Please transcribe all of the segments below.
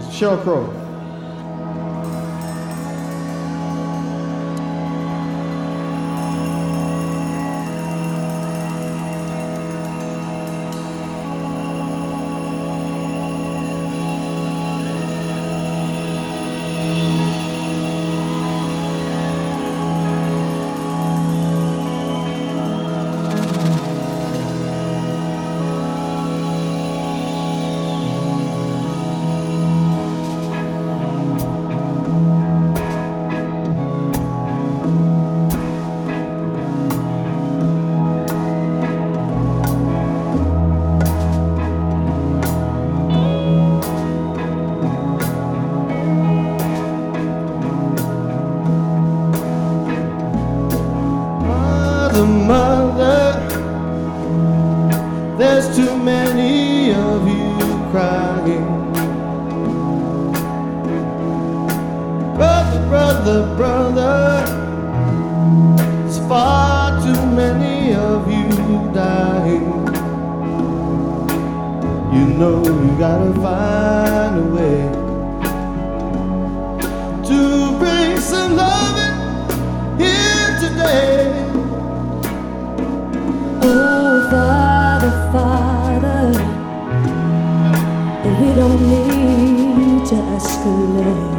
Sheryl Crow. Mother, there's too many of you crying. Brother, brother, brother, there's far too many of you dying. You know you gotta find a way to bring some loving here today. Oh, Father, Father, we don't need to escalate,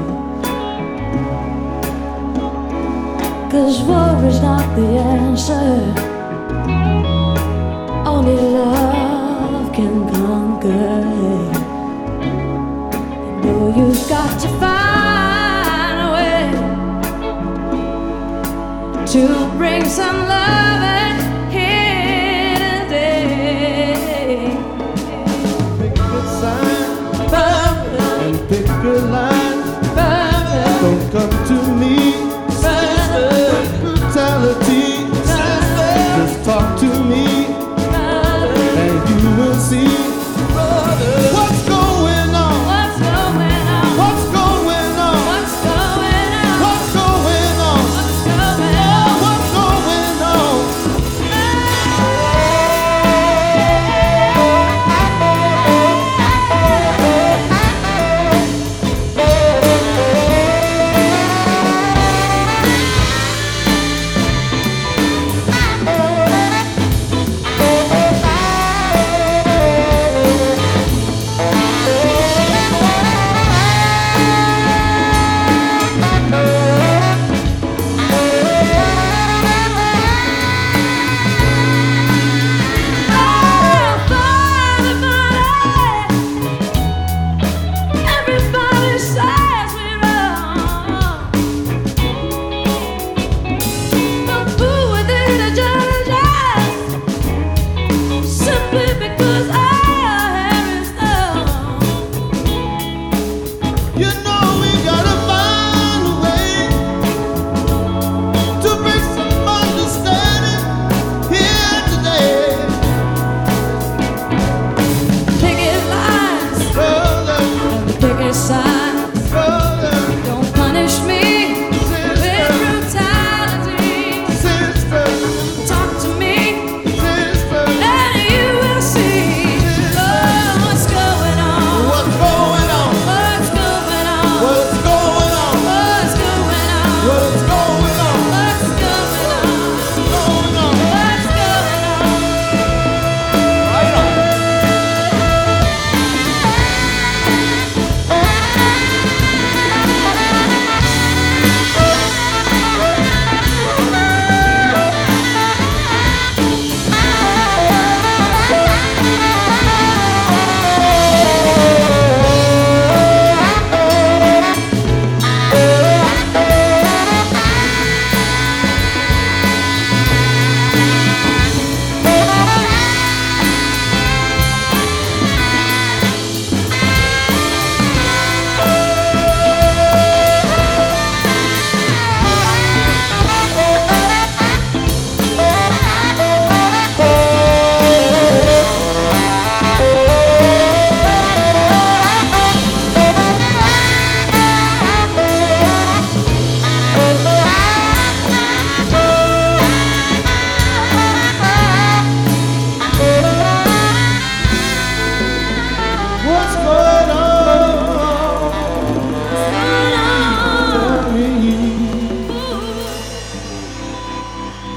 'cause war is not the answer. Only love can conquer. You know you've got to find a way to bring some love in. Pick a line, don't come to me with brutality. Just talk to me, and you will see what's going on. What's going on? What's going on? What's going on? What's going on? What's going on?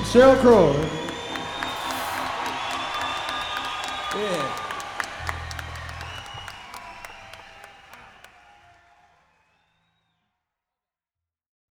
Sheryl Crow. Yeah.